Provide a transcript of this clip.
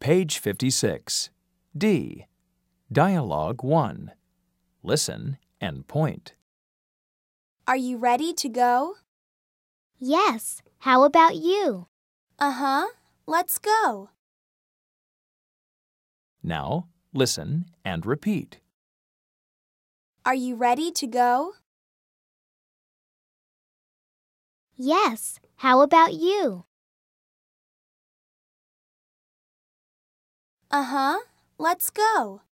Page 56. D. Dialogue 1. Listen and point. Are you ready to go? Yes. How about you? Uh-huh. Let's go. Now, listen and repeat. Are you ready to go? Yes. How about you? Uh-huh. Let's go.